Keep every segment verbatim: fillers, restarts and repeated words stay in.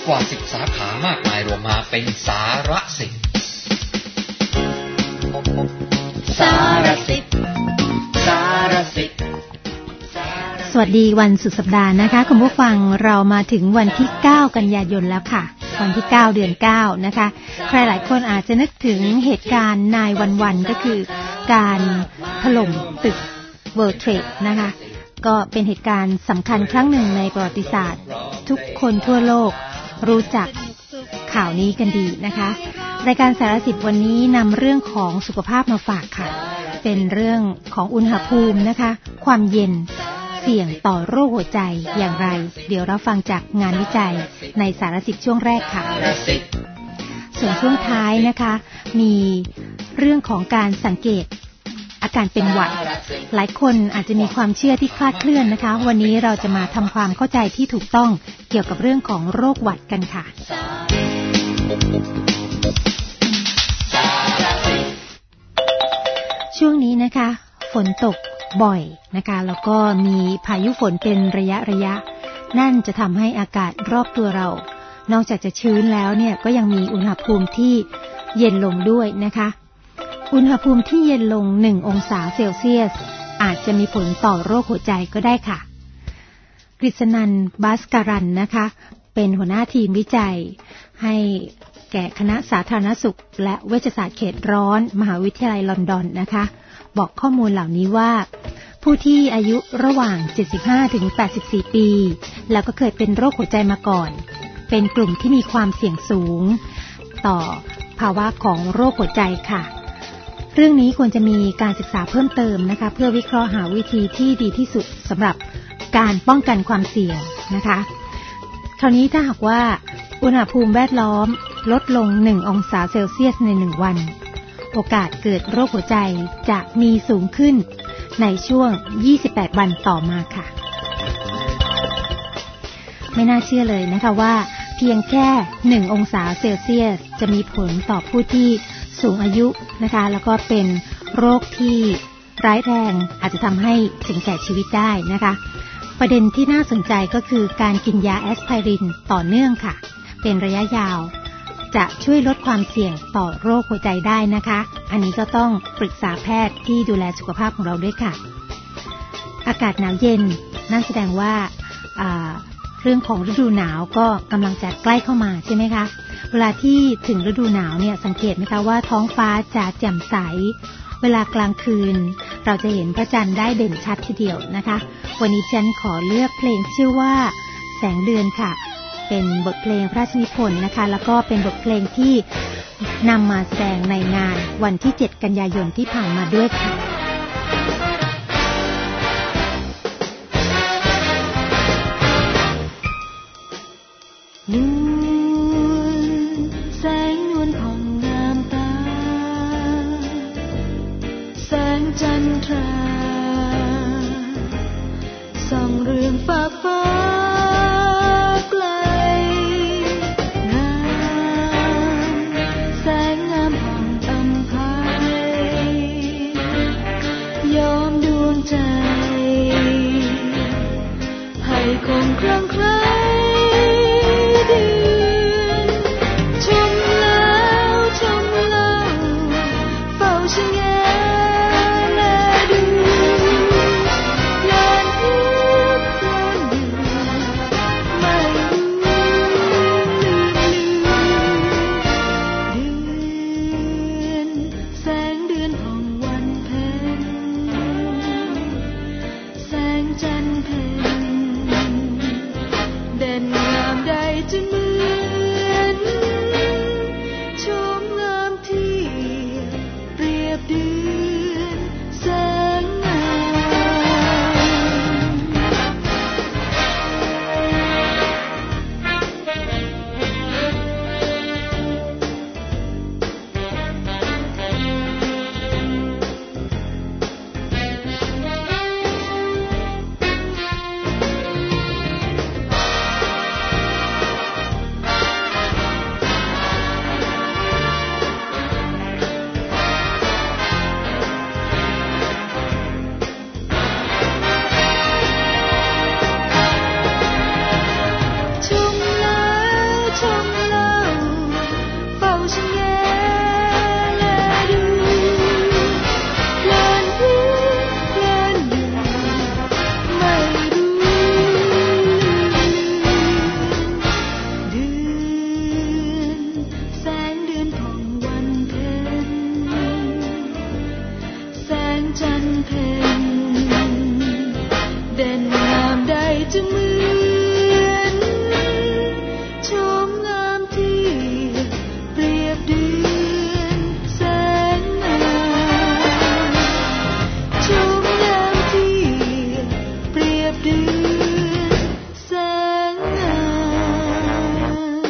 กว่าสิบสาขามากมายรวมมาเป็นสารสิบสารสิบสารสิบสวัสดีวันสุดสัปดาห์นะคะคุณผู้ฟังเรามาถึงวันที่เก้ากันยายนแล้วค่ะวันที่เก้าเดือนเก้านะคะใครหลายคนอาจจะนึกถึงเหตุการณ์นายวันๆก็คือการถล่มตึก World Trade นะคะก็เป็นเหตุการณ์สำคัญครั้งหนึ่งในประวัติศาสตร์ทุกคนทั่วโลกรู้จักข่าวนี้กันดีนะคะรายการสารสิบวันนี้นำเรื่องของสุขภาพมาฝากค่ะเป็นเรื่องของอุณหภูมินะคะความเย็นเสี่ยงต่อโรคหัวใจอย่างไรเดี๋ยวเราฟังจากงานวิจัยในสารสิบช่วงแรกค่ะส่วนช่วงท้ายนะคะมีเรื่องของการสังเกตอาการเป็นหวัดหลายคนอาจจะมีความเชื่อที่คลาดเคลื่อนนะคะวันนี้เราจะมาทำความเข้าใจที่ถูกต้องเกี่ยวกับเรื่องของโรคหวัดกันค่ะช่วงนี้นะคะฝนตกบ่อยนะคะแล้วก็มีพายุฝนเป็นระยะระยะนั่นจะทำให้อากาศรอบตัวเรานอกจากจะชื้นแล้วเนี่ยก็ยังมีอุณหภูมิที่เย็นลงด้วยนะคะอุณหภูมิที่เย็นลงหนึ่งองศาเซลเซียสอาจจะมีผลต่อโรคหัวใจก็ได้ค่ะกฤษณันท์ บาสการันนะคะเป็นหัวหน้าทีมวิจัยให้แก่คณะสาธารณสุขและเวชศาสตร์เขตร้อนมหาวิทยาลัยลอนดอนนะคะบอกข้อมูลเหล่านี้ว่าผู้ที่อายุระหว่างเจ็ดสิบห้าถึงแปดสิบสี่ปีแล้วก็เคยเป็นโรคหัวใจมาก่อนเป็นกลุ่มที่มีความเสี่ยงสูงต่อภาวะของโรคหัวใจค่ะเรื่องนี้ควรจะมีการศึกษาเพิ่มเติมนะคะเพื่อวิเคราะห์หาวิธีที่ดีที่สุดสำหรับการป้องกันความเสี่ยงนะคะคราวนี้ถ้าหากว่าอุณหภูมิแวดล้อมลดลงหนึ่งองศาเซลเซียสในหนึ่งวันโอกาสเกิดโรคหัวใจจะมีสูงขึ้นในช่วงยี่สิบแปดวันต่อมาค่ะไม่น่าเชื่อเลยนะคะว่าเพียงแค่หนึ่งองศาเซลเซียสจะมีผลต่อผู้ที่สูงอายุนะคะแล้วก็เป็นโรคที่ร้ายแรงอาจจะทำให้ถึงแก่ชีวิตได้นะคะประเด็นที่น่าสนใจก็คือการกินยาแอสไพรินต่อเนื่องค่ะเป็นระยะยาวจะช่วยลดความเสี่ยงต่อโรคหัวใจได้นะคะอันนี้ก็ต้องปรึกษาแพทย์ที่ดูแลสุขภาพของเราด้วยค่ะอากาศหนาวเย็นนั่นแสดงว่าเรื่องของฤดูหนาวก็กำลังจะใกล้เข้ามาใช่ไหมคะเวลาที่ถึงฤดูหนาวเนี่ยสังเกตไหมคะว่าท้องฟ้าจะแจ่มใสเวลากลางคืนเราจะเห็นพระจันทร์ได้เด่นชัดทีเดียวนะคะวันนี้ฉันขอเลือกเพลงชื่อว่าแสงเดือนค่ะเป็นบทเพลงพระราชนิพนธ์นะคะแล้วก็เป็นบทเพลงที่นำมาแสดงในงานวันที่เจ็ดกันยายนที่ผ่านมาด้วยค่ะนวลแสงนวลผ่องงามตาแสงจันทราส่องเรืองฟ้าฟ้าไกลงามแสงงามผ่องอำไพย้อมดวงใจให้คงคลั่งไคล้จะเหมือนชมงามที่เปรียบเดือนแสงงามชมงามที่เปรียบเดือนแสงงาม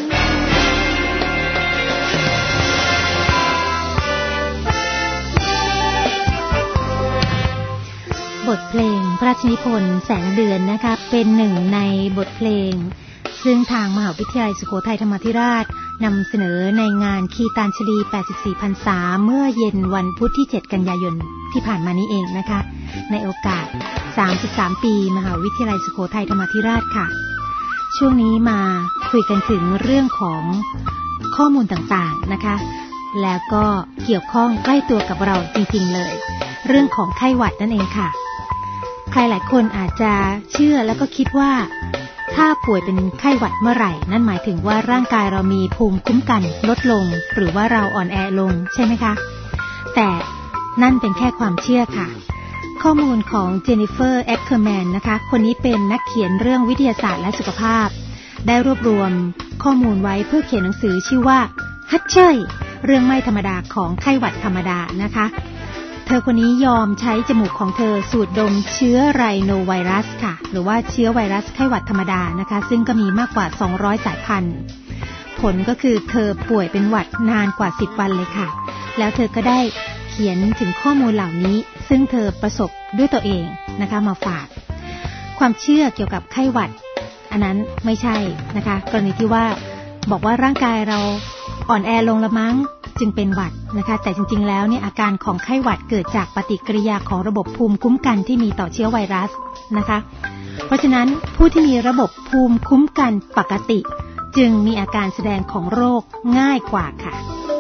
บทเพลงพระราชนิพนธ์แสงเดือนนะคะเป็นหนึ่งในบทเพลงซึ่งทางมหาวิทยาลัยสุโขทัยธรรมาธิราชนำเสนอในงานคีตาญชลีแปดสิบสี่พรรษาเมื่อเย็นวันพุธที่เจ็ดกันยายนที่ผ่านมานี้เองนะคะในโอกาสสามสิบสามปีมหาวิทยาลัยสุโขทัยธรรมาธิราชค่ะช่วงนี้มาคุยกันถึงเรื่องของข้อมูลต่างๆนะคะแล้วก็เกี่ยวข้องใกล้ตัวกับเราจริงๆเลยเรื่องของไข้หวัดนั่นเองค่ะใครหลายคนอาจจะเชื่อแล้วก็คิดว่าถ้าป่วยเป็นไข้หวัดเมื่อไหร่นั่นหมายถึงว่าร่างกายเรามีภูมิคุ้มกันลดลงหรือว่าเราอ่อนแอลงใช่ไหมคะแต่นั่นเป็นแค่ความเชื่อค่ะข้อมูลของเจนนิเฟอร์แอคเคอร์แมนนะคะคนนี้เป็นนักเขียนเรื่องวิทยาศาสตร์และสุขภาพได้รวบรวมข้อมูลไว้เพื่อเขียนหนังสือชื่อว่าฮัตเชยเรื่องไม่ธรรมดาของไข้หวัดธรรมดานะคะเธอคนนี้ยอมใช้จมูกของเธอสูดดมเชื้อไรโนไวรัสค่ะหรือว่าเชื้อไวรัสไข้หวัดธรรมดานะคะซึ่งก็มีมากกว่าสองร้อยสายพันธุ์ผลก็คือเธอป่วยเป็นหวัดนานกว่าสิบวันเลยค่ะแล้วเธอก็ได้เขียนถึงข้อมูลเหล่านี้ซึ่งเธอประสบด้วยตัวเองนะคะมาฝากความเชื่อเกี่ยวกับไข้หวัดอันนั้นไม่ใช่นะคะกรณีที่ว่าบอกว่าร่างกายเราอ่อนแอลงละมั้งจึงเป็นหวัดนะคะแต่จริงๆแล้วเนี่ยอาการของไข้หวัดเกิดจากปฏิกิริยาของระบบภูมิคุ้มกันที่มีต่อเชื้อไวรัสนะคะเพราะฉะนั้นผู้ที่มีระบบภูมิคุ้มกันปกติจึงมีอาการแสดงของโรคง่ายกว่าค่ะ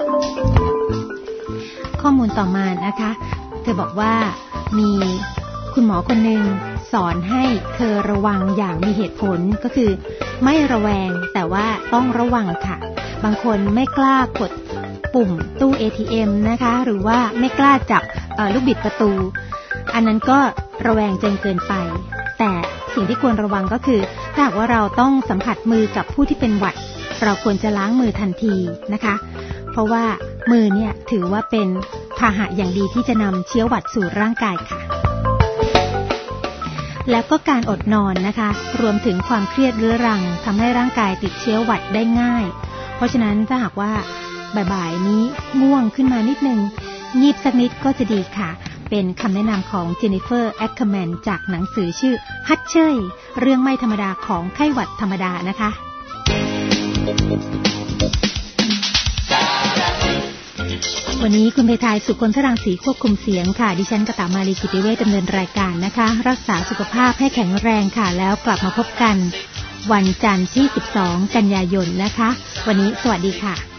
ข้อมูลต่อมานะคะเธอบอกว่ามีคุณหมอคนหนึ่งสอนให้เธอระวังอย่างมีเหตุผลก็คือไม่ระแวงแต่ว่าต้องระวังค่ะบางคนไม่กล้ากดปุ่มตู้ เอ ที เอ็ม นะคะหรือว่าไม่กล้าจับลูกบิดประตูอันนั้นก็ระแวงจนเกินไปแต่สิ่งที่ควรระวังก็คือถ้าหากว่าเราต้องสัมผัสมือกับผู้ที่เป็นหวัดเราควรจะล้างมือทันทีนะคะเพราะว่ามือเนี่ยถือว่าเป็นพาหะอย่างดีที่จะนำเชื้อหวัดสู่ร่างกายค่ะแล้วก็การอดนอนนะคะรวมถึงความเครียดเรื้อรังทำให้ร่างกายติดเชื้อหวัดได้ง่ายเพราะฉะนั้นถ้าหากว่าบ่ายๆนี้ง่วงขึ้นมานิดนึงงีบสักนิดก็จะดีค่ะเป็นคำแนะนำของเจนนิเฟอร์แอคเคอร์แมนจากหนังสือชื่อฮัตเชยเรื่องไม่ธรรมดาของไข้หวัดธรรมดานะคะวันนี้คุณเพทายสุคนทรังสีควบคุมเสียงค่ะดิฉันกตมาลีกิติเวชดำเนินรายการนะคะรักษาสุขภาพให้แข็งแรงค่ะแล้วกลับมาพบกันวันจันทร์ที่สิบสองกันยายนนะคะวันนี้สวัสดีค่ะ